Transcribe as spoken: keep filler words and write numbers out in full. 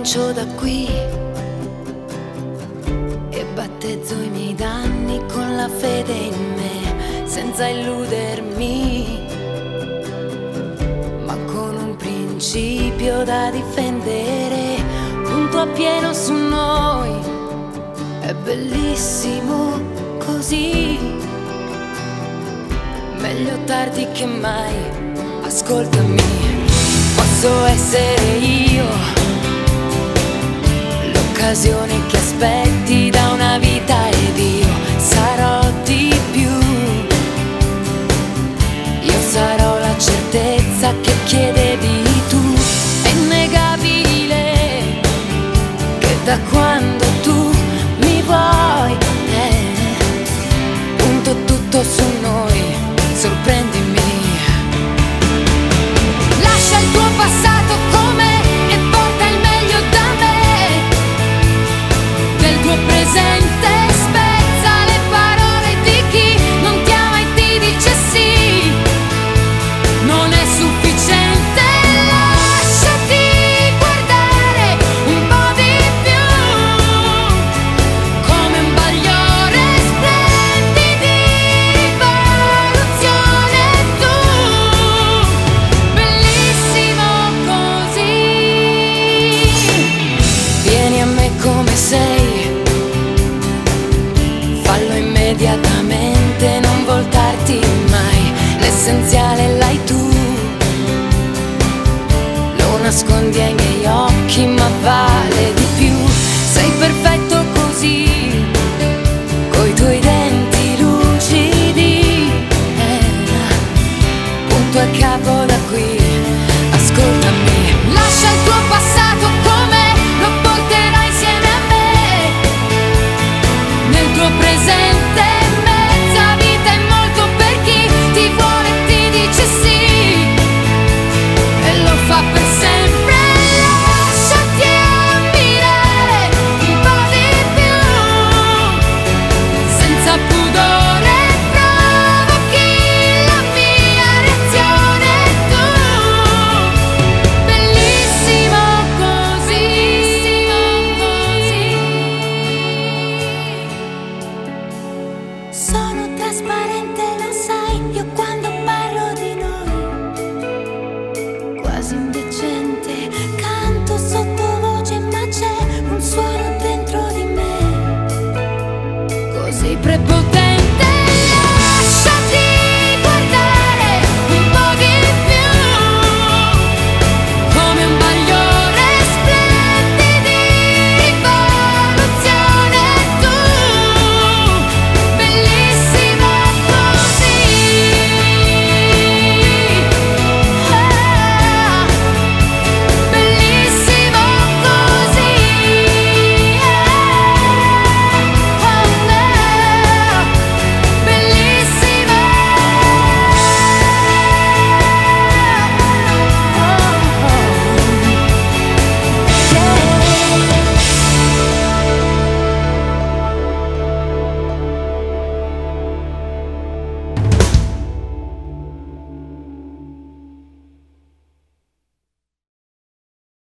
marcio da qui e battezzo i miei danni con la fede in me, senza illudermi, ma con un principio da difendere, punto a pieno su noi. È bellissimo così, meglio tardi che mai. Ascoltami, posso essere io l'occasione che aspetti da una vita, ed io sarò di più. Io sarò la certezza che chiedevi tu. È innegabile che da quando tu mi vuoi eh, punto tutto su noi, sorprendimi. Lascia il tuo passato com'è e porta il meglio da me, del tuo presente spezza le parole di chi non ti ama e ti dice sì, non è sufficiente. Lasciati guardare un po' di più, come un bagliore splendi di rivoluzione. Tu, bellissimo così. Vieni a me come sei, fallo immediatamente, non voltarti mai, l'essenziale l'hai tu. Lo nascondi ai miei occhi, ma vale di più. Sei perfetto così, coi tuoi denti lucidi eh, punto a capo da qui. Ascoltami, lascia il tuo passato com'è, lo porterai insieme a me, nel tuo presente mezza vita è molto per chi ti vuole e ti dice sì, e lo fa per sempre. Lasciati ammirare un po' di più, senza pudore provochi la mia reazione. Tu, bellissimo così.